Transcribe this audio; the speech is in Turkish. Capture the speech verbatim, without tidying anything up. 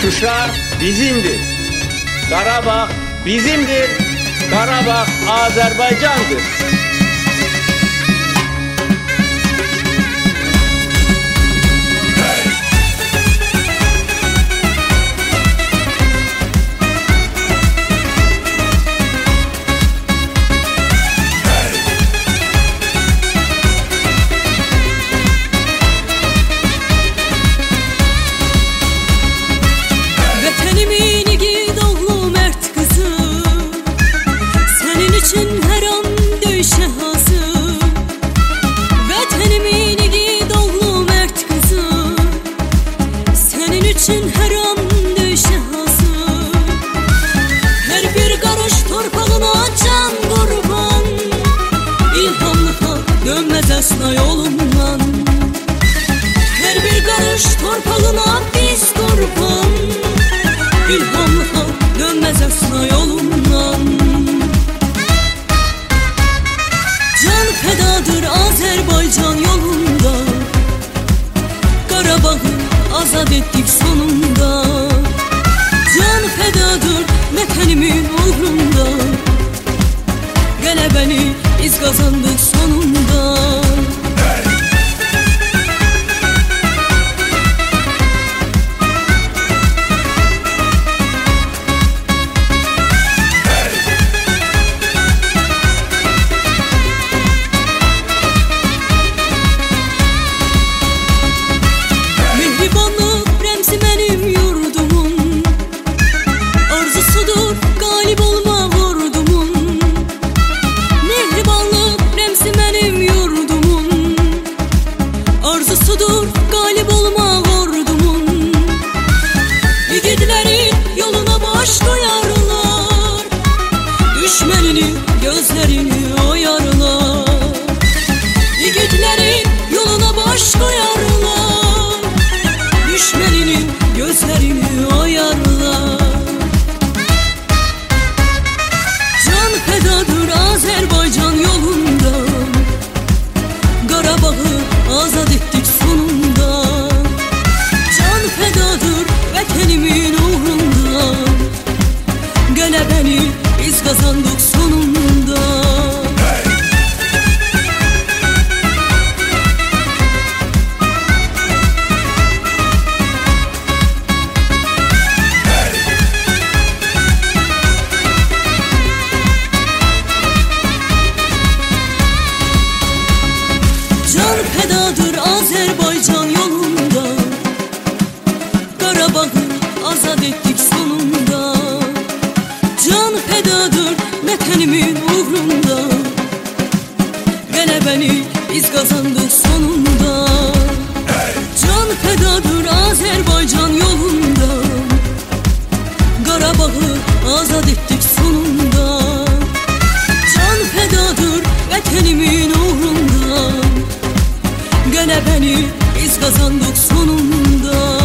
Şuşa bizimdir. Karabağ bizimdir. Karabağ Azerbaycan'dır. Her an döyüşe hazır. Vətənimin igid oğlu mərd qızı, sənin üçün hər an döyüşe hazır. Hər bir qarış torpağına can qurban, İlhamlığa dönməz əsla yolundan. Hər bir qarış torpağına biz qurban, İlhamlığa dönməz əsla yolundan. Can fedadır Azerbaycan yolunda, Qarabağ'ı azad ettik sonunda. Can fedadır vətənimin uğrunda, qələbəni biz qazandık sonunda. Arzusudur galip olmaq ordumun, yiğitlerin yoluna baş koyarlar, düşmanının gözlerini oyarlar. Yiğitlerin yoluna baş koyarlar, düşmanının gözlerini oyarlar. Can fedadır Azerbaycan yolunda, Qarabağ'ı azad ettik sonunda. Can fedadır vətənimin uğrunda, qələbəni biz qazandık sonunda. Can fedadır Azerbaycan yolunda, Qarabağ'ı azad ettik sonunda. Can fedadır vətənimin uğrunda, qələbəni biz qazandık sonunda. Can fedadır Azerbaycan yolunda, Qarabağ'ı azad ettik sonunda. Can fedadır vətənimin uğrunda, qələbəni biz qazandık sonunda.